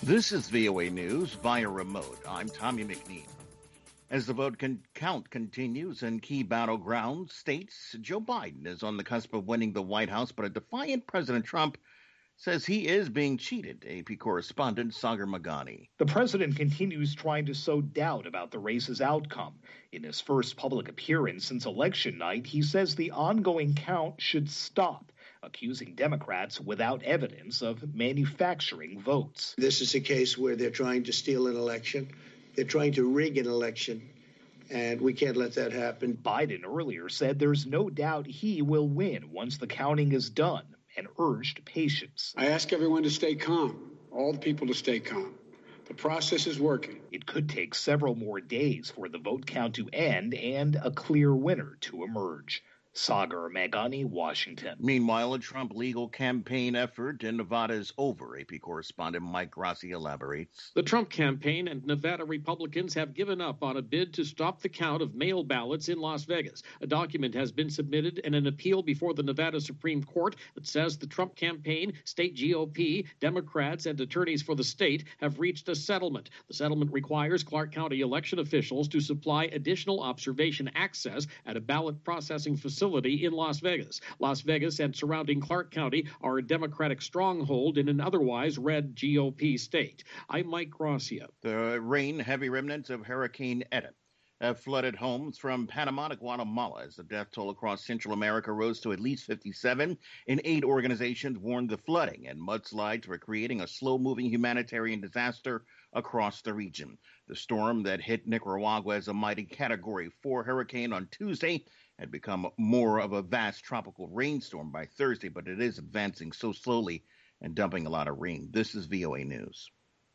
This is VOA News via remote. I'm Tommy McNeil. As the vote count continues in key battleground states, Joe Biden is on the cusp of winning the White House, but a defiant President Trump says he is being cheated. AP correspondent Sagar Meghani. The president continues trying to sow doubt about the race's outcome. In his first public appearance since election night, he says the ongoing count should stop, accusing Democrats without evidence of manufacturing votes. This is a case where they're trying to steal an election. They're trying to rig an election, and we can't let that happen. Biden earlier said there's no doubt he will win once the counting is done, and urged patience. I ask everyone to stay calm, all the people to stay calm. The process is working. It could take several more days for the vote count to end and a clear winner to emerge. Sagar Meghani, Washington. Meanwhile, a Trump legal campaign effort in Nevada is over. AP correspondent Mike Grassi elaborates. The Trump campaign and Nevada Republicans have given up on a bid to stop the count of mail ballots in Las Vegas. A document has been submitted in an appeal before the Nevada Supreme Court that says the Trump campaign, state GOP, Democrats, and attorneys for the state have reached a settlement. The settlement requires Clark County election officials to supply additional observation access at a ballot processing facility in Las Vegas. Las Vegas and surrounding Clark County are a Democratic stronghold in an otherwise red GOP state. I'm Mike Gracia. The heavy remnants of Hurricane Eta have flooded homes from Panama to Guatemala as the death toll across Central America rose to at least 57, and 8 organizations warned the flooding and mudslides were creating a slow-moving humanitarian disaster across the region. The storm that hit Nicaragua as a mighty Category 4 hurricane on Tuesday had become more of a vast tropical rainstorm by Thursday, but it is advancing so slowly and dumping a lot of rain. This is VOA News.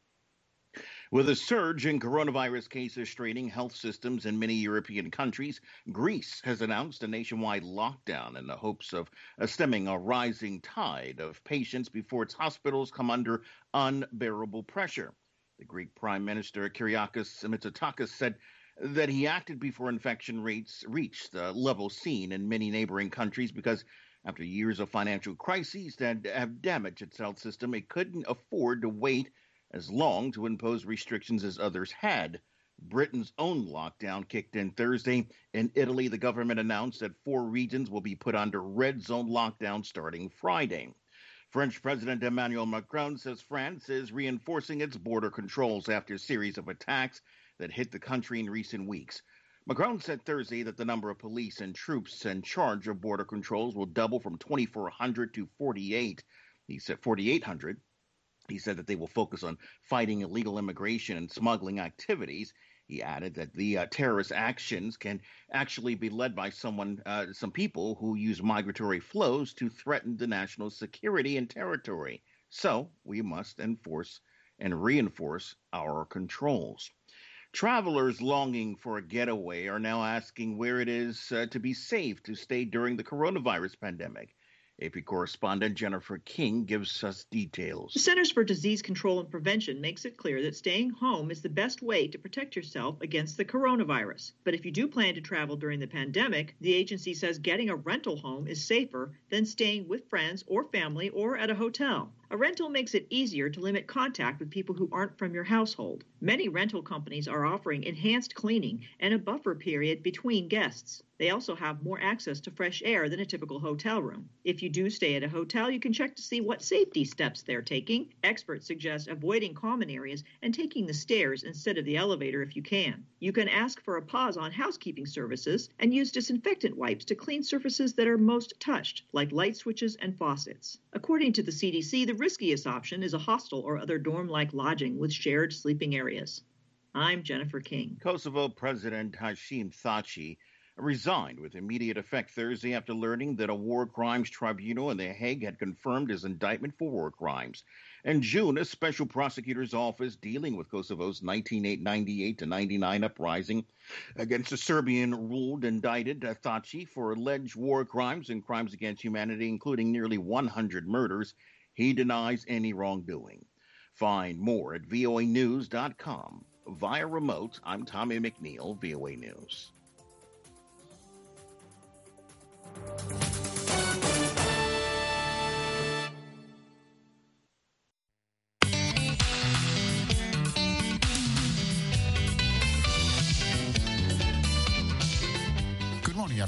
With a surge in coronavirus cases straining health systems in many European countries, Greece has announced a nationwide lockdown in the hopes of stemming a rising tide of patients before its hospitals come under unbearable pressure. The Greek Prime Minister Kyriakos Mitsotakis said that he acted before infection rates reached the level seen in many neighboring countries because after years of financial crises that have damaged its health system, it couldn't afford to wait as long to impose restrictions as others had. Britain's own lockdown kicked in Thursday. In Italy, the government announced that 4 regions will be put under red zone lockdown starting Friday. French President Emmanuel Macron says France is reinforcing its border controls after a series of attacks that hit the country in recent weeks. Macron said Thursday that the number of police and troops in charge of border controls will double from 2,400 to 48. He said 4,800. He said that they will focus on fighting illegal immigration and smuggling activities. He added that the terrorist actions can actually be led by some people who use migratory flows to threaten the national security and territory. So we must enforce and reinforce our controls. Travelers longing for a getaway are now asking where it is to be safe to stay during the coronavirus pandemic. AP correspondent Jennifer King gives us details. The Centers for Disease Control and Prevention makes it clear that staying home is the best way to protect yourself against the coronavirus. But if you do plan to travel during the pandemic, the agency says getting a rental home is safer than staying with friends or family or at a hotel. A rental makes it easier to limit contact with people who aren't from your household. Many rental companies are offering enhanced cleaning and a buffer period between guests. They also have more access to fresh air than a typical hotel room. If you do stay at a hotel, you can check to see what safety steps they're taking. Experts suggest avoiding common areas and taking the stairs instead of the elevator if you can. You can ask for a pause on housekeeping services and use disinfectant wipes to clean surfaces that are most touched, like light switches and faucets. According to the CDC, the riskiest option is a hostel or other dorm-like lodging with shared sleeping areas. I'm Jennifer King. Kosovo President Hashim Thaçi resigned with immediate effect Thursday after learning that a war crimes tribunal in The Hague had confirmed his indictment for war crimes. In June, a special prosecutor's office dealing with Kosovo's 1998 to 99 uprising against the Serbian-ruled indicted Thaçi for alleged war crimes and crimes against humanity, including nearly 100 murders. He denies any wrongdoing. Find more at voanews.com. Via remote, I'm Tommy McNeil, VOA News.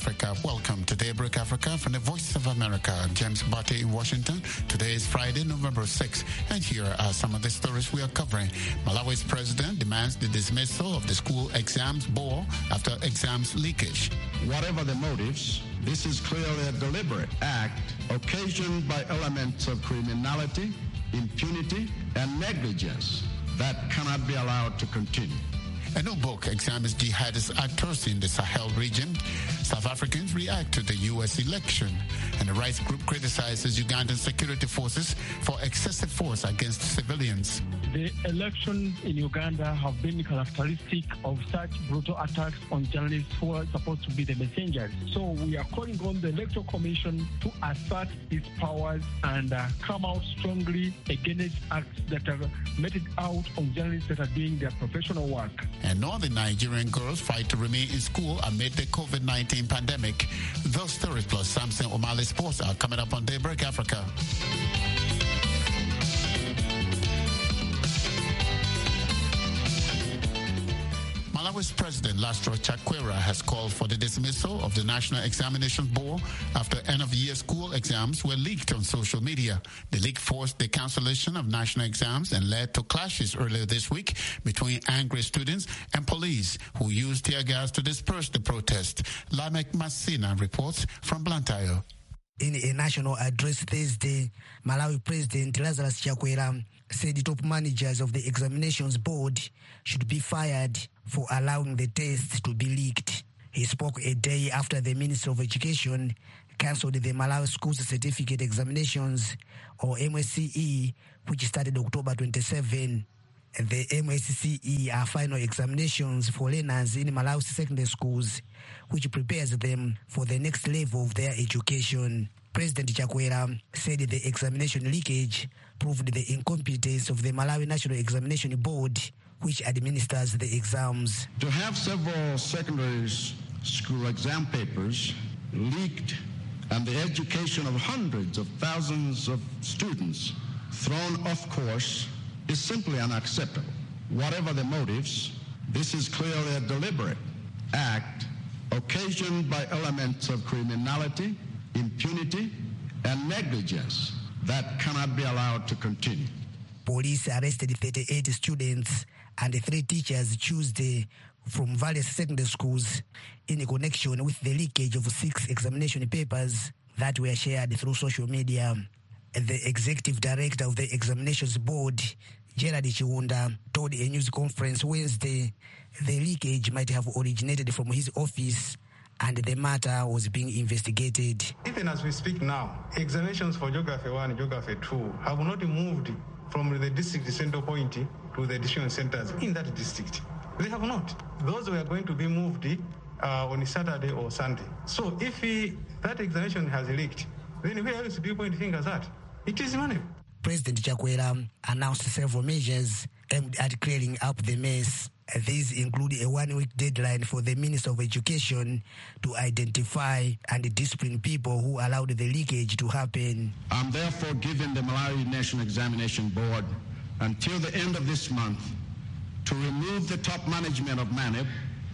Africa. Welcome to Daybreak Africa from the Voice of America. James Barty in Washington. Today is Friday, November 6th, and here are some of the stories we are covering. Malawi's president demands the dismissal of the school exams board after exams leakage. Whatever the motives, this is clearly a deliberate act occasioned by elements of criminality, impunity, and negligence that cannot be allowed to continue. A new book examines jihadist actors in the Sahel region. South Africans react to the U.S. election. And the rights group criticizes Ugandan security forces for excessive force against civilians. The elections in Uganda have been characteristic of such brutal attacks on journalists who are supposed to be the messengers. So we are calling on the Electoral Commission to assert its powers and come out strongly against acts that are meted out on journalists that are doing their professional work. And northern Nigerian girls fight to remain in school amid the COVID-19 pandemic. Those stories plus Samson O'Malley Sports are coming up on Daybreak Africa. Malawi's President Lastro Chakwera has called for the dismissal of the National Examinations Board after end-of-year school exams were leaked on social media. The leak forced the cancellation of national exams and led to clashes earlier this week between angry students and police who used tear gas to disperse the protest. Lamek Masina reports from Blantyre. In a national address Thursday, Malawi President Lazarus Chakwera said the top managers of the examinations board should be fired for allowing the tests to be leaked. He spoke a day after the Minister of Education cancelled the Malawi Schools Certificate Examinations, or MSCE, which started October 27. The MSCE are final examinations for learners in Malawi secondary schools, which prepares them for the next level of their education. President Chakwera said the examination leakage proved the incompetence of the Malawi National Examination Board, which administers the exams. To have several secondary school exam papers leaked and the education of hundreds of thousands of students thrown off course is simply unacceptable. Whatever the motives, this is clearly a deliberate act occasioned by elements of criminality, impunity, and negligence that cannot be allowed to continue. Police arrested 38 students and 3 teachers Tuesday from various secondary schools in connection with the leakage of 6 examination papers that were shared through social media. The executive director of the examinations board, Gerard Chiwunda, told a news conference Wednesday the leakage might have originated from his office and the matter was being investigated. Even as we speak now, examinations for Geography 1 and Geography 2 have not moved from the district center point to the decision centers in that district. They have not. Those were going to be moved on Saturday or Sunday. So if that examination has leaked, then where else do you point fingers at? It is money. President Chakwera announced several measures aimed at clearing up the mess. These include a 1-week deadline for the Minister of Education to identify and discipline people who allowed the leakage to happen. I'm therefore giving the Malawi National Examination Board until the end of this month to remove the top management of MANEB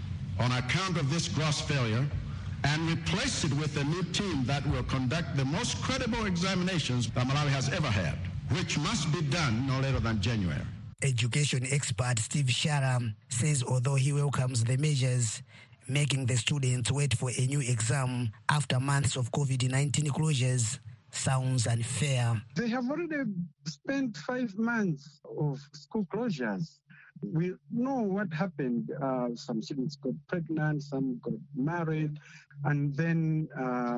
on account of this gross failure and replace it with a new team that will conduct the most credible examinations that Malawi has ever had, which must be done no later than January. Education expert Steve Shara says although he welcomes the measures, making the students wait for a new exam after months of COVID-19 closures sounds unfair. They have already spent 5 months of school closures. We know what happened. Some students got pregnant, some got married, and then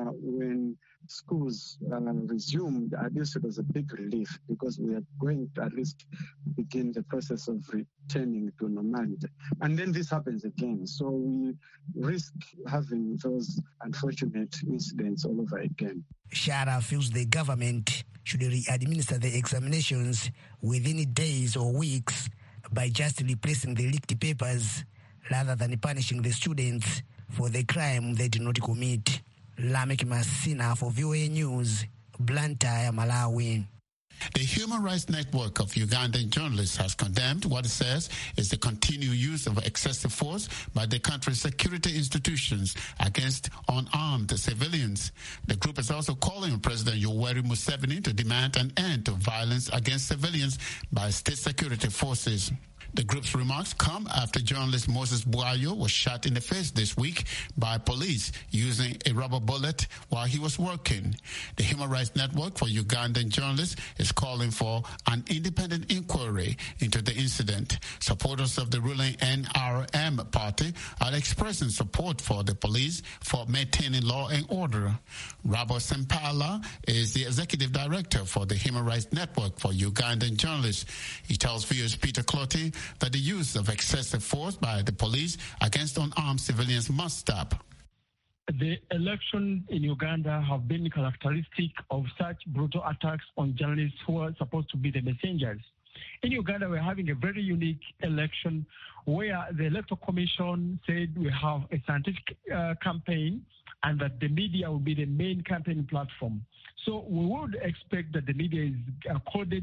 when schools resumed, at least it was a big relief because we are going to at least begin the process of returning to normality. And then this happens again. So we risk having those unfortunate incidents all over again. Shara feels the government should re-administer the examinations within days or weeks by just replacing the leaked papers rather than punishing the students for the crime they did not commit. Lamek Masina for VOA News, Blantyre, Malawi. The Human Rights Network of Ugandan journalists has condemned what it says is the continued use of excessive force by the country's security institutions against unarmed civilians. The group is also calling on President Yoweri Museveni to demand an end to violence against civilians by state security forces. The group's remarks come after journalist Moses Buayo was shot in the face this week by police using a rubber bullet while he was working. The Human Rights Network for Ugandan journalists is calling for an independent inquiry into the incident. Supporters of the ruling NRM party are expressing support for the police for maintaining law and order. Rabo Sempala is the executive director for the Human Rights Network for Ugandan journalists. He tells viewers Peter Clotty that the use of excessive force by the police against unarmed civilians must stop. The election in Uganda have been characteristic of such brutal attacks on journalists who are supposed to be the messengers. In Uganda, we're having a very unique election where the Electoral Commission said we have a scientific campaign and that the media will be the main campaign platform. So we would expect that the media is accorded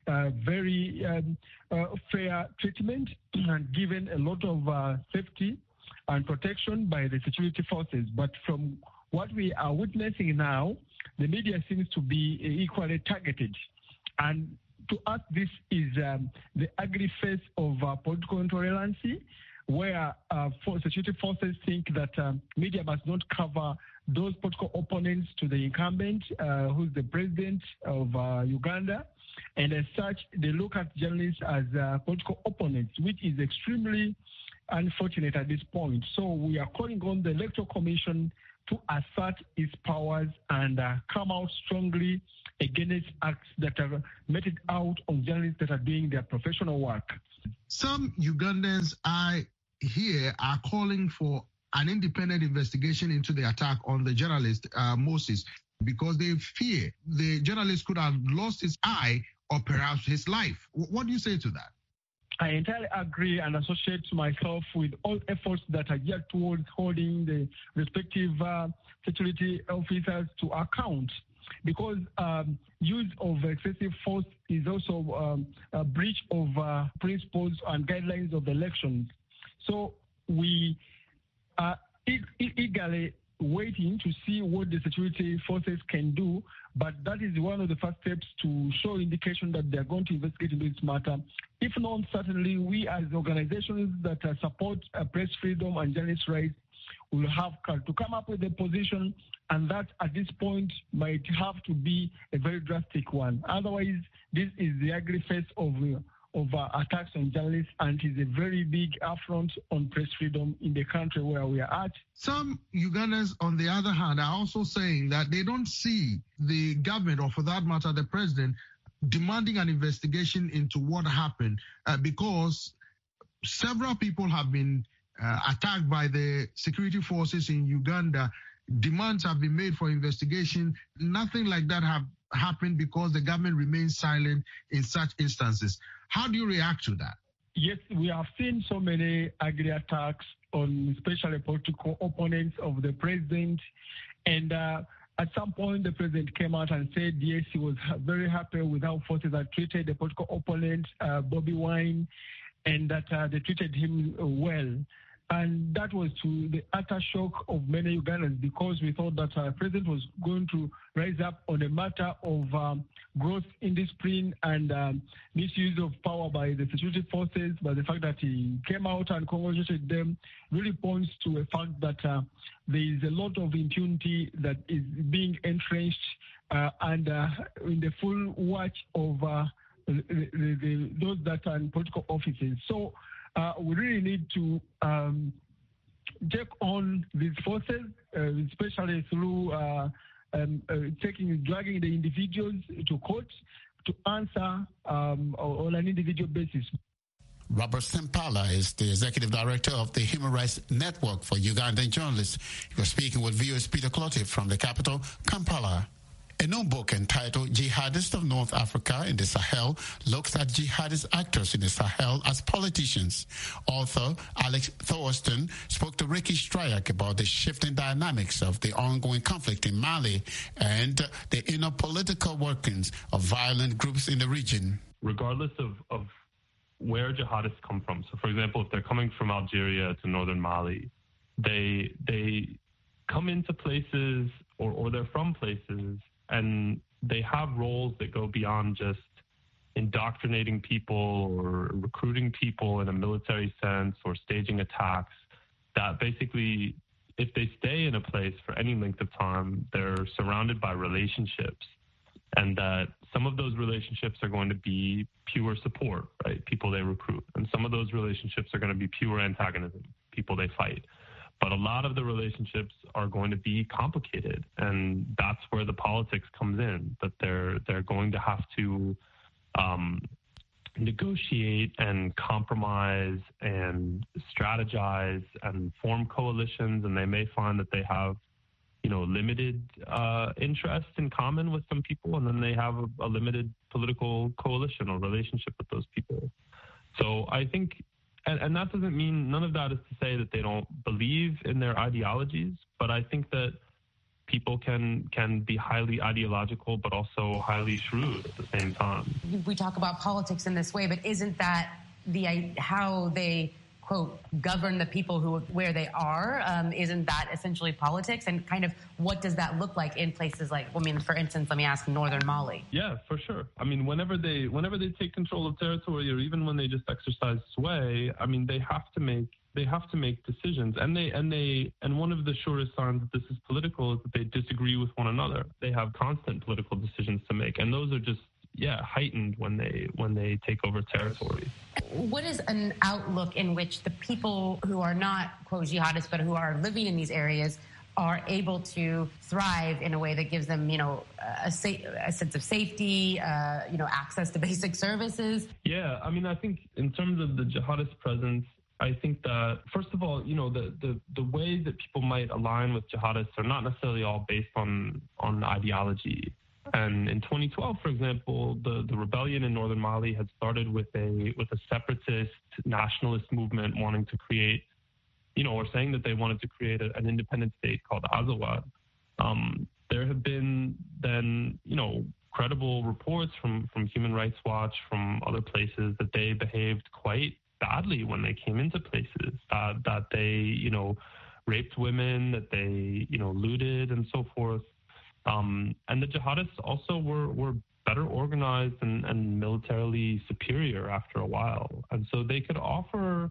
very fair treatment and given a lot of safety and protection by the security forces. But from what we are witnessing now, the media seems to be equally targeted. And to us, this is the ugly face of political intolerance, where security forces think that media must not cover those political opponents to the incumbent, who's the president of Uganda. And as such, they look at journalists as political opponents, which is extremely unfortunate at this point. So we are calling on the Electoral Commission to assert its powers and come out strongly against acts that are meted out on journalists that are doing their professional work. Some Ugandans I hear are calling for an independent investigation into the attack on the journalist Moses, because they fear the journalist could have lost his eye or perhaps his life. What do you say to that? I entirely agree and associate myself with all efforts that are geared towards holding the respective security officers to account, because use of excessive force is also a breach of principles and guidelines of elections. So we are eagerly waiting to see what the security forces can do, but that is one of the first steps to show indication that they are going to investigate into this matter. If not, certainly we as organizations that support press freedom and journalist rights will have to come up with a position, and that at this point might have to be a very drastic one. Otherwise, this is the ugly face of attacks on journalists, and is a very big affront on press freedom in the country where we are at. Some Ugandans, on the other hand, are also saying that they don't see the government, or for that matter, the president, demanding an investigation into what happened because several people have been attacked by the security forces in Uganda. Demands have been made for investigation. Nothing like that have happened because the government remains silent in such instances. How do you react to that? Yes, we have seen so many ugly attacks on especially political opponents of the president. And at some point, the president came out and said, yes, he was very happy with how forces had treated the political opponent, Bobby Wine, and that they treated him well. And that was to the utter shock of many Ugandans, because we thought that the president was going to rise up on a matter of gross indiscipline and misuse of power by the security forces. But the fact that he came out and congratulated them really points to a fact that there is a lot of impunity that is being entrenched and in the full watch of those that are in political offices. So we really need to take on these forces, especially through dragging the individuals to court to answer on an individual basis. Robert Sempala is the executive director of the Human Rights Network for Ugandan journalists. He was speaking with viewers Peter Clotty from the capital, Kampala. A new book entitled Jihadists of North Africa in the Sahel looks at jihadist actors in the Sahel as politicians. Author Alex Thorsten spoke to Ricky Stryak about the shifting dynamics of the ongoing conflict in Mali and the inner political workings of violent groups in the region. Regardless of where jihadists come from, so for example, if they're coming from Algeria to northern Mali, they come into places or they're from places and they have roles that go beyond just indoctrinating people or recruiting people in a military sense or staging attacks, that basically if they stay in a place for any length of time, they're surrounded by relationships, and that some of those relationships are going to be pure support, right? People they recruit. And some of those relationships are going to be pure antagonism, people they fight. But a lot of the relationships are going to be complicated, and that's where the politics comes in, that they're going to have to negotiate and compromise and strategize and form coalitions, and they may find that they have, limited interest in common with some people, and then they have a limited political coalition or relationship with those people. So I think, and that doesn't mean, none of that is to say that they don't believe in their ideologies, but I think that people can be highly ideological, but also highly shrewd at the same time. We talk about politics in this way, but isn't that how they, quote, govern the people where they are? Isn't that essentially politics? And kind of what does that look like in places like, for instance, let me ask, northern Mali? Yeah, for sure. Whenever they take control of territory, or even when they just exercise sway, they have to make decisions, and one of the surest signs that this is political is that they disagree with one another. They have constant political decisions to make, and those are just heightened when they take over territory. What is an outlook in which the people who are not, quote, jihadists, but who are living in these areas are able to thrive in a way that gives them, a sense of safety, access to basic services? Yeah, I think in terms of the jihadist presence, I think that, first of all, the ways that people might align with jihadists are not necessarily all based on ideology. And in 2012, for example, the rebellion in northern Mali had started with a separatist nationalist movement wanting to create, or saying that they wanted to create an independent state called Azawad. There have been then, credible reports from Human Rights Watch, from other places, that they behaved quite badly when they came into places, that they, raped women, that they, looted and so forth. And the jihadists also were better organized and militarily superior after a while. And so they could offer,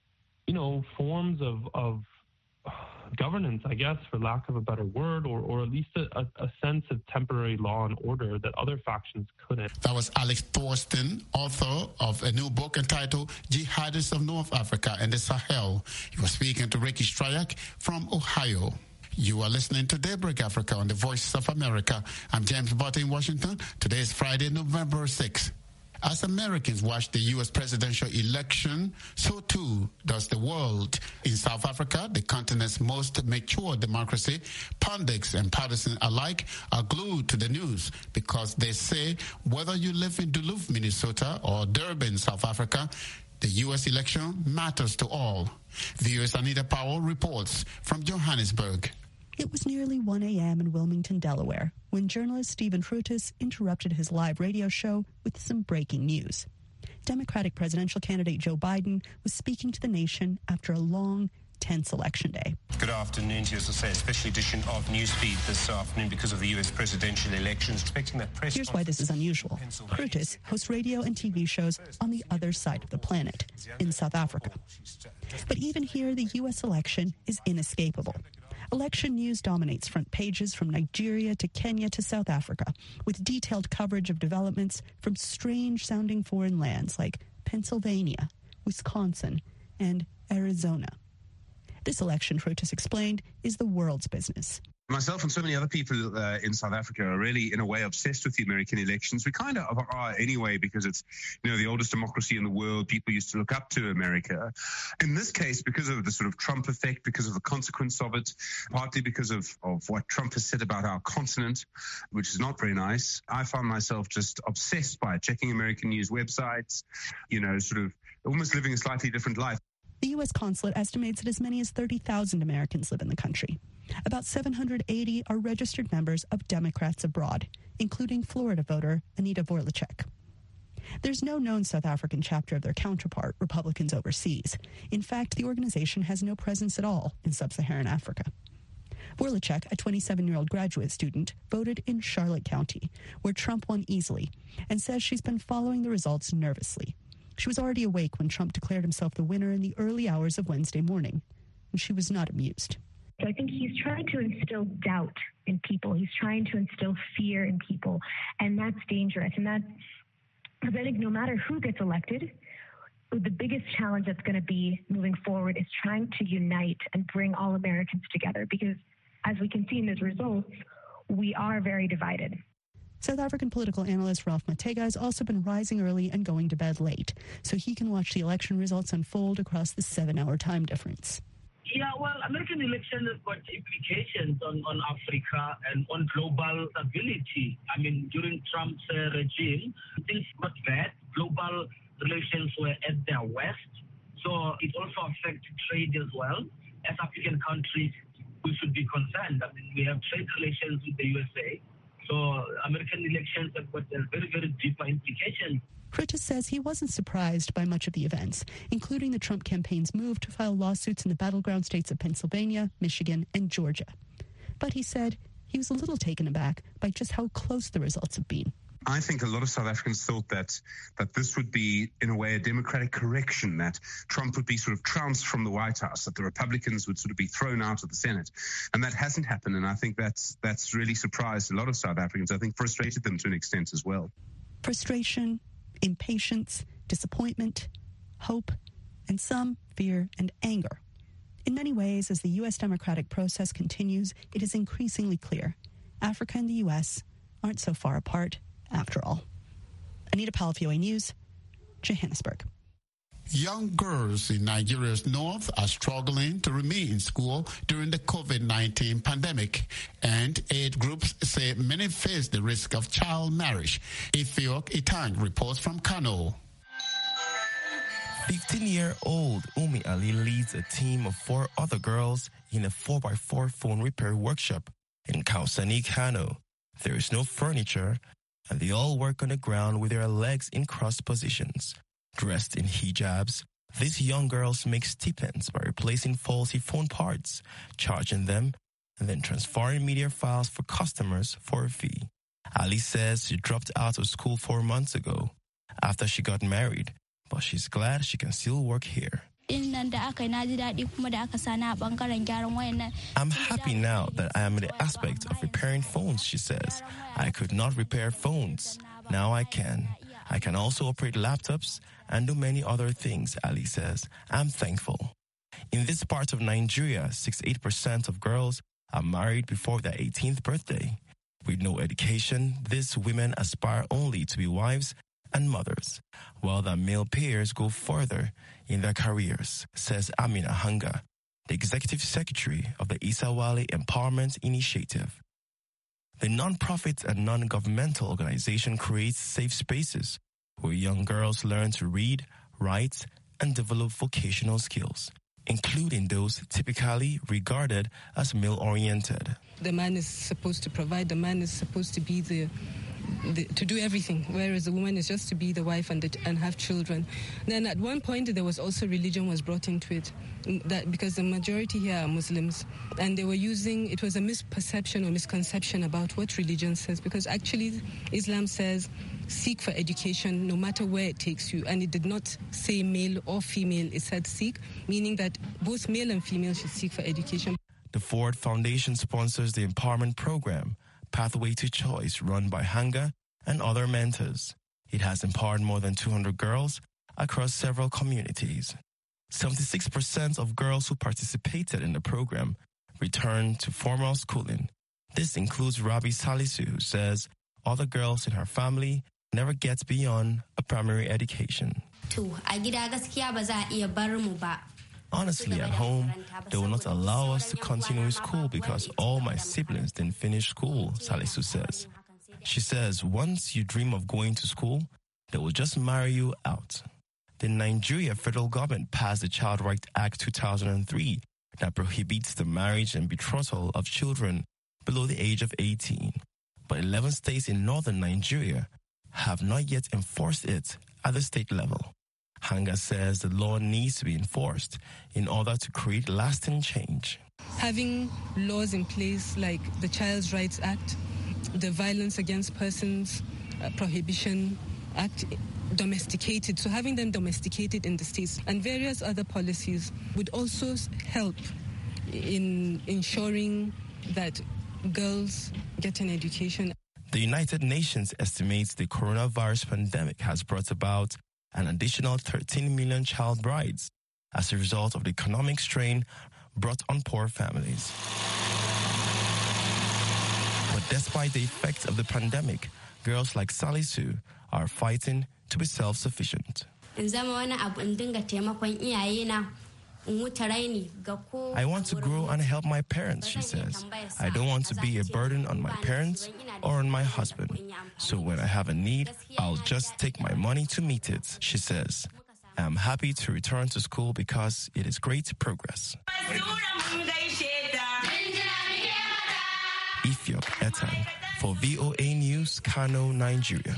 forms of governance, I guess, for lack of a better word, or at least a sense of temporary law and order that other factions couldn't. That was Alex Thorsten, author of a new book entitled Jihadists of North Africa and the Sahel. He was speaking to Ricky Stryak from Ohio. You are listening to Daybreak Africa on the Voices of America. I'm James Butter in Washington. Today is Friday, November 6th. As Americans watch the U.S. presidential election, so too does the world. In South Africa, the continent's most mature democracy, pundits and partisans alike are glued to the news because they say whether you live in Duluth, Minnesota or Durban, South Africa, the U.S. election matters to all. VOA's Anita Powell reports from Johannesburg. It was nearly 1 a.m. in Wilmington, Delaware, when journalist Stephen Fruitus interrupted his live radio show with some breaking news. Democratic presidential candidate Joe Biden was speaking to the nation after a long, tense election day. Good afternoon to you, as I say, a special edition of Newsfeed this afternoon because of the U.S. presidential elections. Expecting that press. Here's why this is unusual. Fruitus hosts radio and TV shows on the other side of the planet, in South Africa. But even here, the U.S. election is inescapable. Election news dominates front pages from Nigeria to Kenya to South Africa, with detailed coverage of developments from strange-sounding foreign lands like Pennsylvania, Wisconsin, and Arizona. This election, Fruitus explained, is the world's business. Myself and so many other people in South Africa are really, in a way, obsessed with the American elections. We kind of are anyway, because it's, the oldest democracy in the world. People used to look up to America. In this case, because of the sort of Trump effect, because of the consequence of it, partly because of what Trump has said about our continent, which is not very nice, I found myself just obsessed by it, checking American news websites, sort of almost living a slightly different life. The U.S. consulate estimates that as many as 30,000 Americans live in the country. About 780 are registered members of Democrats abroad, including Florida voter Anita Vorlacek. There's no known South African chapter of their counterpart, Republicans overseas. In fact, the organization has no presence at all in sub-Saharan Africa. Vorlacek, a 27-year-old graduate student, voted in Charlotte County, where Trump won easily, and says she's been following the results nervously. She was already awake when Trump declared himself the winner in the early hours of Wednesday morning, and she was not amused. I think he's trying to instill doubt in people. He's trying to instill fear in people, and that's dangerous. And because I think no matter who gets elected, the biggest challenge that's going to be moving forward is trying to unite and bring all Americans together, because as we can see in those results, we are very divided. South African political analyst Ralph Matega has also been rising early and going to bed late, so he can watch the election results unfold across the 7-hour time difference. Yeah, well, American elections have got implications on Africa and on global stability. I mean, during Trump's regime, things got bad. Global relations were at their worst. So it also affected trade as well. As African countries, we should be concerned. I mean, we have trade relations with the USA. So American elections have got a very, very deeper implications. Curtis says he wasn't surprised by much of the events, including the Trump campaign's move to file lawsuits in the battleground states of Pennsylvania, Michigan, and Georgia. But he said he was a little taken aback by just how close the results have been. I think a lot of South Africans thought that this would be, in a way, a democratic correction, that Trump would be sort of trounced from the White House, that the Republicans would sort of be thrown out of the Senate. And that hasn't happened, and I think that's really surprised a lot of South Africans. I think frustrated them to an extent as well. Frustration, impatience, disappointment, hope, and some fear and anger. In many ways, as the U.S. democratic process continues, it is increasingly clear Africa and the U.S. aren't so far apart after all. Anita Powell, VOA News, Johannesburg. Young girls in Nigeria's north are struggling to remain in school during the COVID-19 pandemic, and aid groups say many face the risk of child marriage. Ifiok Itang reports from Kano. 15-year-old Umi Ali leads a team of 4 other girls in a 4x4 phone repair workshop in Kausani, Kano. There is no furniture, and they all work on the ground with their legs in crossed positions. Dressed in hijabs, these young girls make stipends by replacing faulty phone parts, charging them, and then transferring media files for customers for a fee. Ali says she dropped out of school 4 months ago after she got married, but she's glad she can still work here. I'm happy now that I am in the aspect of repairing phones, she says. I could not repair phones. Now I can. I can also operate laptops and do many other things, Ali says. I'm thankful. In this part of Nigeria, 68% of girls are married before their 18th birthday. With no education, these women aspire only to be wives and mothers, while their male peers go further in their careers, says Amina Hanga, the executive secretary of the Isawali Empowerment Initiative. The non-profit and non-governmental organization creates safe spaces where young girls learn to read, write, and develop vocational skills, including those typically regarded as male-oriented. The man is supposed to provide, the man is supposed to be to do everything, whereas the woman is just to be the wife and have children. Then at one point there was also religion was brought into it, that because the majority here are Muslims, and they were it was a misperception or misconception about what religion says, because actually Islam says seek for education no matter where it takes you, and it did not say male or female, it said seek, meaning that both male and female should seek for education. The Ford Foundation sponsors the empowerment program, Pathway to Choice, run by Hanga and other mentors. It has empowered more than 200 girls across several communities. 76% of girls who participated in the program returned to formal schooling, This includes Rabi Salisu, who says other girls in her family never get beyond a primary education. Honestly, at home, they will not allow us to continue school because all my siblings didn't finish school, Salisu says. She says once you dream of going to school, they will just marry you out. The Nigeria federal government passed the Child Rights Act 2003 that prohibits the marriage and betrothal of children below the age of 18. But 11 states in northern Nigeria have not yet enforced it at the state level. Hanga says the law needs to be enforced in order to create lasting change. Having laws in place like the Child Rights Act, the Violence Against Persons Prohibition Act, domesticated, so having them domesticated in the states and various other policies would also help in ensuring that girls get an education. The United Nations estimates the coronavirus pandemic has brought about an additional 13 million child brides as a result of the economic strain brought on poor families. But despite the effects of the pandemic, girls like Salisu are fighting to be self-sufficient. I want to grow and help my parents, she says. I don't want to be a burden on my parents or on my husband. So when I have a need, I'll just take my money to meet it, she says. I'm happy to return to school because it is great progress. Ifyok Etan for VOA News, Kano, Nigeria.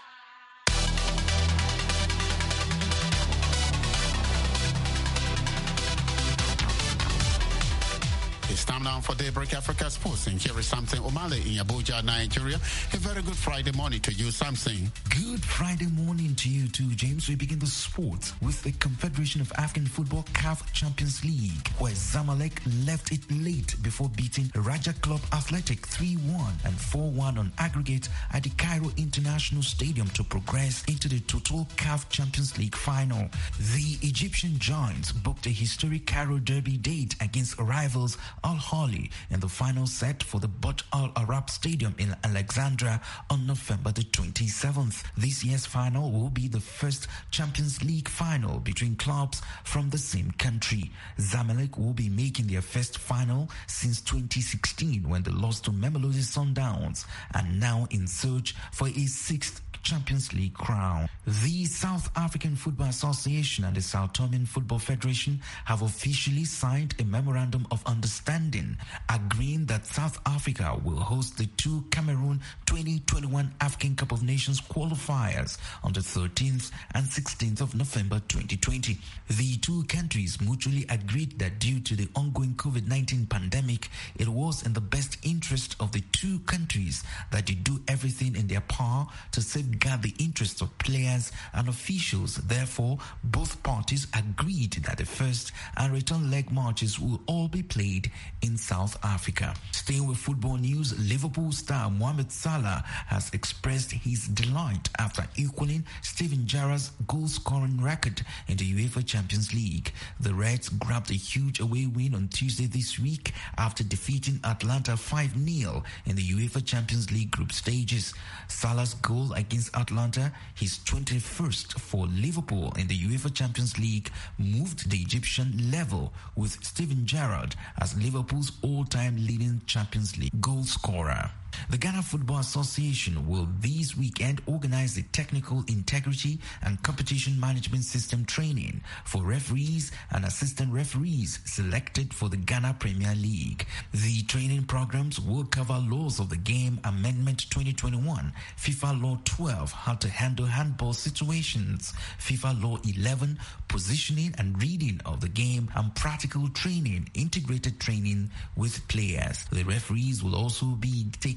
It's time now for Daybreak Africa Sports, and here is Samson Omale in Abuja, Nigeria. A very good Friday morning to you, Samson. Good Friday morning to you too, James. We begin the sport with the Confederation of African Football CAF Champions League, where Zamalek left it late before beating Raja Club Athletic 3-1 and 4-1 on aggregate at the Cairo International Stadium to progress into the Total CAF Champions League final. The Egyptian Giants booked a historic Cairo Derby date against rivals Al-Ahly in the final set for the Burj Al Arab Stadium in Alexandria on November the 27th. This year's final will be the first Champions League final between clubs from the same country. Zamalek will be making their first final since 2016 when they lost to Mamelodi Sundowns, and now in search for a sixth Champions League crown. The South African Football Association and the South Tomian Football Federation have officially signed a memorandum of understanding agreeing that South Africa will host the two Cameroon 2021 African Cup of Nations qualifiers on the 13th and 16th of November 2020. The two countries mutually agreed that due to the ongoing COVID-19 pandemic, it was in the best interest of the two countries that they do everything in their power to safeguard the interests of players and officials. Therefore, both parties agreed that the first and return leg matches will all be played in South Africa. Staying with football news, Liverpool star Mohamed Salah has expressed his delight after equaling Steven Gerrard's goal-scoring record in the UEFA Champions League. The Reds grabbed a huge away win on Tuesday this week after defeating Atlanta 5-0 in the UEFA Champions League group stages. Salah's goal against Atlanta, his 21st for Liverpool in the UEFA Champions League, moved the Egyptian level with Steven Gerrard as Liverpool's all-time leading Champions League goal scorer. The Ghana Football Association will this weekend organize the technical integrity and competition management system training for referees and assistant referees selected for the Ghana Premier League. The training programs will cover laws of the game amendment 2021, FIFA Law 12, how to handle handball situations, FIFA Law 11, positioning and reading of the game, and practical training, integrated training with players. The referees will also be taking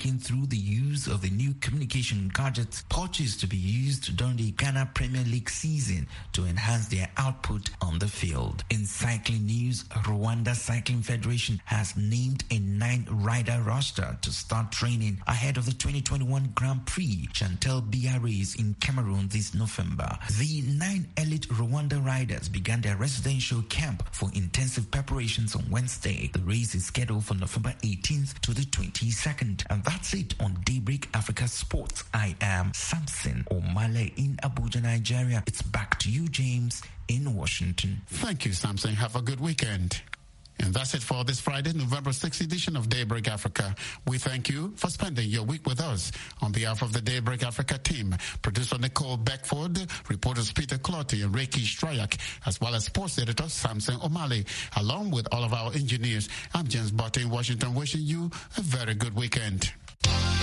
talking through the use of the new communication gadgets purchased to be used during the Ghana Premier League season to enhance their output on the field. In cycling news, Rwanda Cycling Federation has named a 9-rider roster to start training ahead of the 2021 Grand Prix Chantel Biya race in Cameroon this November. The 9 elite Rwanda riders began their residential camp for intensive preparations on Wednesday. The race is scheduled for November 18th to the 22nd. And that's it on Daybreak Africa Sports. I am Samson Omale in Abuja, Nigeria. It's back to you, James, in Washington. Thank you, Samson. Have a good weekend. And that's it for this Friday, November 6th edition of Daybreak Africa. We thank you for spending your week with us. On behalf of the Daybreak Africa team, producer Nicole Beckford, reporters Peter Clotty and Reiki Strayak, as well as sports editor Samson Omale, along with all of our engineers, I'm James Botte in Washington, wishing you a very good weekend.